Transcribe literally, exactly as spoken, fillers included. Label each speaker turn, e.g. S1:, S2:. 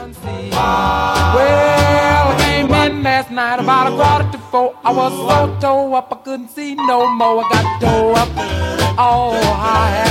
S1: couldn't see. Well, I came in last night about a quarter to four. I was so tore up I couldn't see no more. I got tore up. Oh, I had